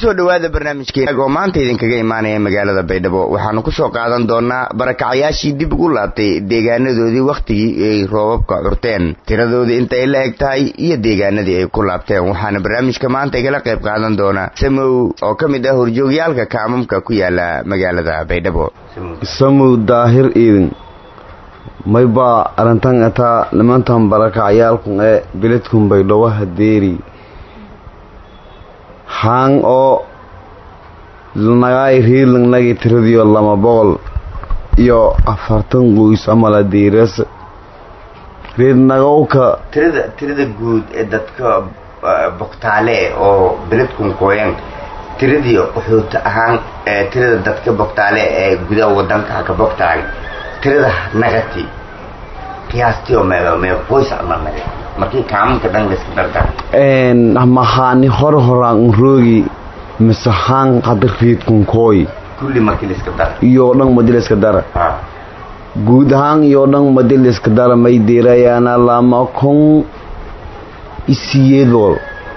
kusoo dhawaada barnaamijkeena oo maanta idinkaga imaanaya magaalada Baydhabo waxaanu ku soo qaadan doonaa barakacayaashii dib ugu laabtay deegaanadoodii waqtigii ay roobabka curteen tiradoodii inta ay la eg tahay iyo deegaanadii ay ku laabteen waxaana barnaamijka maanta igala qayb qaadan doona Samow oo kamid ah horjoogyaalka kaamamka ku yaala magaalada Baydhabo. Samow Daahir Idin mayba arintan ata nimantan barakacayaalku ee biladkun Baydhabo hadeeri hang oo nagai riiling lagi tiradiyo lama boqol iyo 40 qoys ama la diiras reednagowka tirada guud ee dadka bogtaale oo biladkun qoyan tiradii wuxuu ahaan tirada dadka bogtaale ee gudaha wadanka ka bogtaale tirada nagati qiyaastii oo mee qoys ama markii kaamka dhan la iska dardaa mahani horaan roogi misahan qadarkeed kun kooy kulli markii la iska dar iyo dhan madil iska dar guud ahaan iyo dhan madil iska dar may diirayana lama kun isiyeedol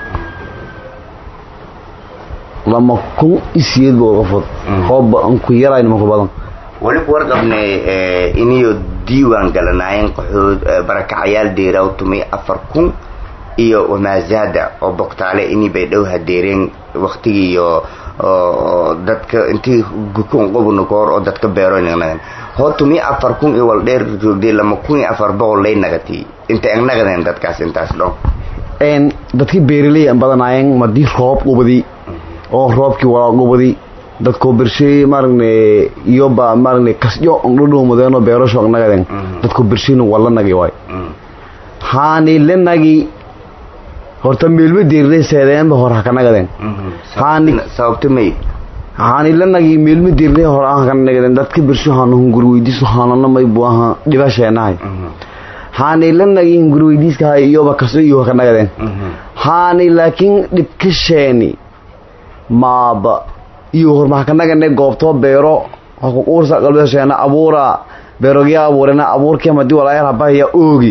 qofod qob aan ku yarayna ma ku badan wali ku warqabnay iniyo diiwaan galanaayeen qaxood barakacayaal deeraw tumay 4000 iyo wamaazada oo bogtaale inii Baydhabo hadeereen waqtigii iyo dadka intii gukun qobno koor oo dadka beeroonayeen hootumi 4000 iyo wal dheer joogday 2400 lay nagati inta aan nagadeen dadkaas intaas dhow dadkii beeraley aan badanaayeen madii roob qubadi oo roobkii wala qubadi dadku birshay marne iyo ba marne kasyo ndudhu mudeeno beerasho nagadeen dadku birshin wala nagi way haani lenagi horta meelba diirday seedeen ba hor ka nagadeen haani sababtumay haani lenagi meelba diirday hor aan ka nagadeen dadka birsho haanu gurweydiiso haanana may buaha dhibasheenahay haani lenagi gurweydiiska iyo ba kasyo iyo ka nagadeen haani laakiin dhibkasheeni maaba iyo horma ka naganay goobto beero ku ursa qalbasheena abuura beerogiya abuurana abuurkii ma dii walaayar habaya oogi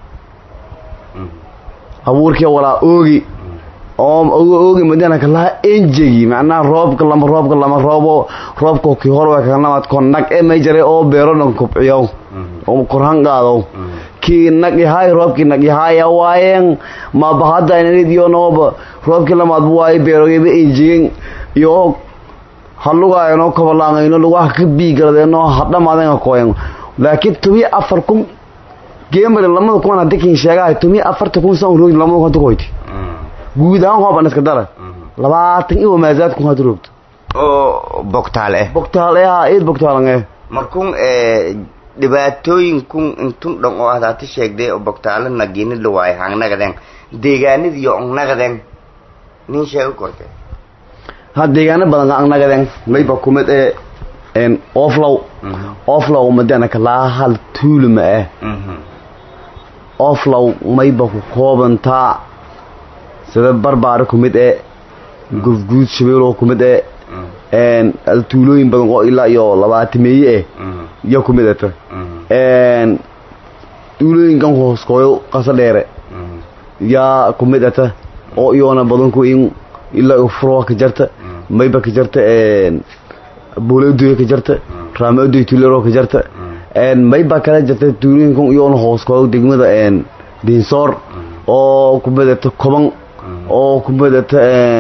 abuurkii wala oogi oogi madana kala enjigi macna roobka lama roobko ki horwa ka namad kon nag ee may jare oo beero dhan kubciyo oo quraan qaado ki nag yahay roobki nag yahay waayeen ma bahada inadiyo nooba roobki lama adbuay beerogiba enjigin iyo halugayno kabalaangayno lagu wax ka biigadeeno hadhamaadeen kooyan laakiin tubi 4000 geemar lamada kuwan hadii sheegay tubi 4000 soo roog lamada ku qoyti guud ahaan hooban iska dara 20 iyo maazaad ku hadroogto oo bogtaale bogtaale markuu dhibaatooyinkun intun dhan oo aad sheegday oo bogtaale nagiin la waay hangnagadeen deegaanadii iyo nagadeen nin sheego kortay hadeegana badan aan nagadeen mayba kumid oflow madana kala hal tuulma oflow mayba ku koobanta sida barbaar kumid gufguud shabeelo kumid tuulooyin badan oo ilaa iyo 20 meeye iyo kumid tuulooyinkan hoos kooyo qasadheere ya kumid oo iyona badan ku in ilaa ufro ka jarta mayba ka jarta buuleedu ka jarta raamadu tuulero ka jarta mayba kala jarta tuulooyinkan iyo hoos kooyo degmada Dinsoor oo ku badata koban oo ku badata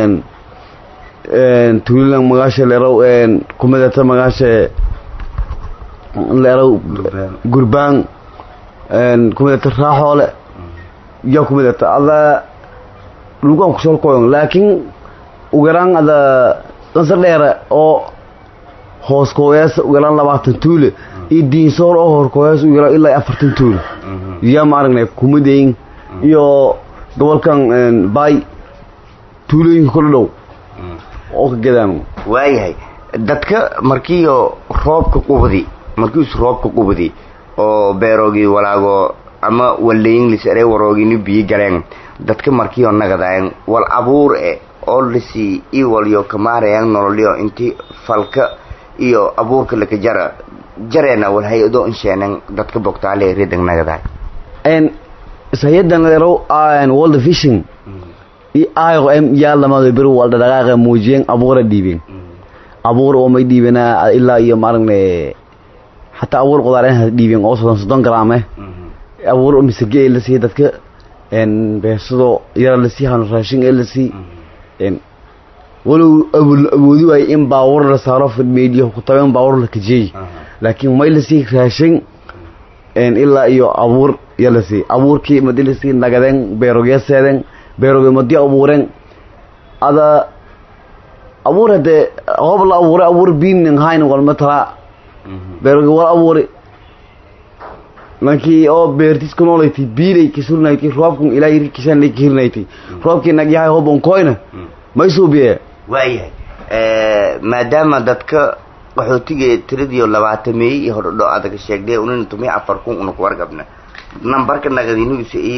tuulan magaasha leerow ku badata magaasha leerow gurbaan ku badata raaxoole iyo ku badata alla lugan ku soo qoon laakiin ugaran ada qasar dheer oo hoos kooyas ugaran 20 tuule Dinsoor oo hor kooyas ugaran ilaa 40 tuule ya maarnay kumadeyn iyo gobolkan bay tuulooyin ku dhow oo ka gadaan waayahay dadka markii roobka qubadi oo beerogi walaago ama wala English ay waroogini biyo galeen dadka markii nagadaan wal abuur oo lisi iwaliyo kamaarayaan nololiyo intii falka iyo abuurka la ka jareena wal hay'ado insheenan dadka bogtaale reedan nagadaan sayadan leerow World Vision aayo yaa lama bir wal dhaqaaqa muujiyeen abuur dhiibeen abuur oo may dhiibana ilaa iyo maarne hatta abuur qudaaraha dhiibeen oo 30 gram abuur oo misagay la sii dadka beesado yar la sii han raashin la sii walow awoodi way in baawar la saaro media ku taban baawar la kajay laakiin may la sii raashin ilaa iyo abuur yala sii abuurkii madilisi nagadeen beerogeeseeden beeroge madi abuuren ada abuurade hoob la abuur biinin hayn wal matara beeroge wal abuuri markii oo beertis ku noolayti biilay kisulnayti roobkun ilaa yiri kishan la kirnayti roobkii nagyahay hoobon koyna may suubiye waayahay maadaama dadka qaxootiga tiradiyo 20 meey iyo hordho adag sheegday unin tumay 4 kun unu wargabna numberka nagadiinu isii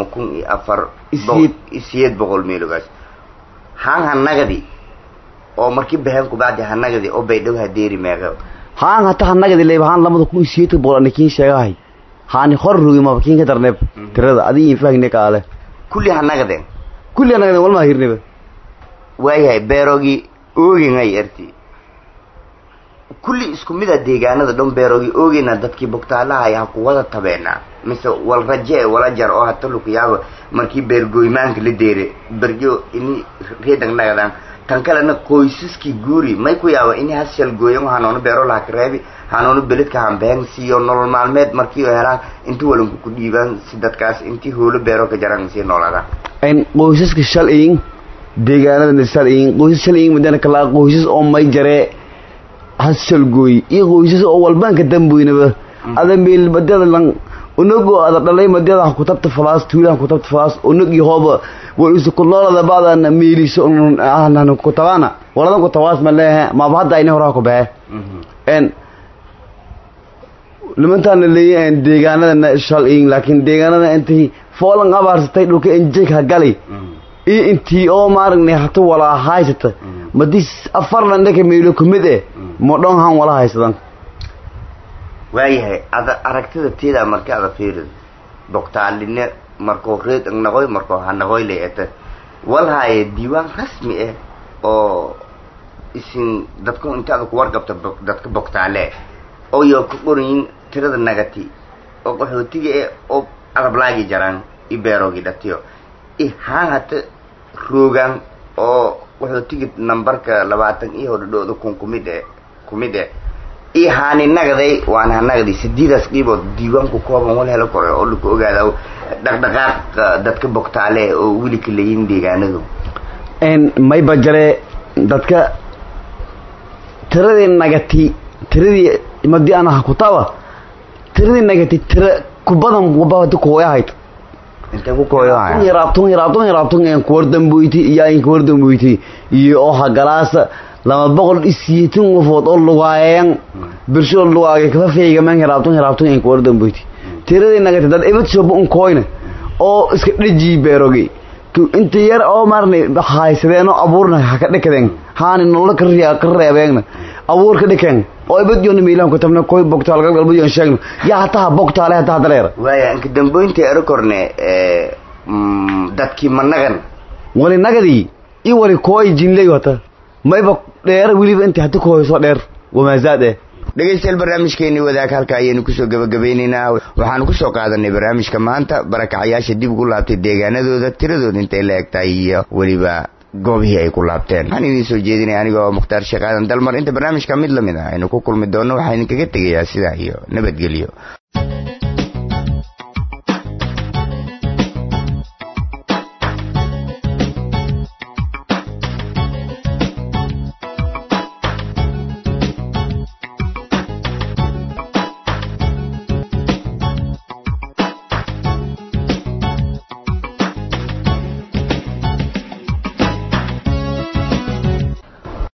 2400 meelogaas haan nagadi oo markii bahan ku baad nagadi oo baydhow hadeeri meeqa haan hata nagadi leeyahan 2000 boqol anikin sheegay haan horrugi ma bakin ka darneeb tirada adii faagne kaale kulli nagade wal ma hirneba waayahay beerogi oogingay arti kulli isku mid ah deegaanada dhan beerogi oogina dadkii bogtaalaha ay ku wada tabeena mise wal rajee wala jar oo hata lu yaabo markii beergoymaanka la deere berjo ini reedan nagadan tan kalena qoysaskii guuri may ku yaabo in hasal gooyo hanoon beero la kareebi hanoon beledka hanbeen siyo nolol maalmeed markii ay helaan intii walanku ku dhiibaan si dadkaas intii hoolo beero ka jaran si noolada qoysaska shalay deegaanada shalay qoysas shalay madana kala qoysas oo may jare hasal gooy iyo qoysas oo walbaanka dambuynaba ada meel badada lan unugo ada dhalay madada ku tabta falaas tuulan ku tabta falaas unugi hooba wal isu kulada baadana meeliso aanan ku tabana waladan ku tawaas ma leeyahay ma bahada inay hore ku baa limantan leeyahay deegaanada shalay laakiin deegaanada intii foolan abaarsatay dhulka injig ha galay intii oo maarnay hata wala haysata madis afarna ndaka meelo kumid ma dhan han wala haysadan waayahay ada aragtida teeda marka ada fiirid doctaalina markoo reed naqoy markoo hanaqoy leeyata walhaay diiwaan rasmi oo isin dadku inta ku warqabta dadka doctaale oo yo ku qorin tirada nagati oo qaxootiga oo adablaagi jaran ibeerogi dhatiyo hata roogan oo qaxootiga numberka 20 iyo hordhooda kun kumide haani nagaday waana nagadi sidiidas qiibo diiwaanku kooban wal helo koro oo lagu ogaado dhaqdhaqaaq dadka bogtaale oo wili kaleeyeen deegaanadu may bajare dadka tiradii nagati tiradii madii ana ku tawa tiradii nagati tira ku badan wabada ku yahay inta ku kooyahay yaraabtun ku wardambuyti iyo oo hagalaasa 280 qofood oo lugaayeen bulsho lugaayay ka fiiga man yaraabtun ku wardambuyti tiradii nagati dad ibad soo bun kooyna oo iska dhiji beerogi inta yar oo marnay haysadeen oo abuurna ka dhakadeen haani nolol ka reebeen abuur ka dhakeen oo ibad yoon meelan ku tabna kooy bogtaal galgalbo yoon sheegno yaa taa bogtaale taa dareer waaya inka damboynta ero korne dadkii managan wali nagadi iyo wali kooy jinley wata mayba dheer wiliba inta hada kooy soo dheer wama zaade dhageystayaal barnaamijkeeni wadaag halka ayaynu ku soo gabagabeynaa waxaan ku soo qaadanay barnaamijka maanta barakacayaasha dib ugu laabtay deegaanadooda tiradooda intay la egtahay iyo waliba goobihii ay ku laabteen waxaan idin soo jeedinay anigoo Mukhtaar Sheekh Aadan Dalmar inta barnaamijka mid lamid ah aynu ku kulmi doono waxaan idinkaga tegayaa sidaa iyo nabadgelyo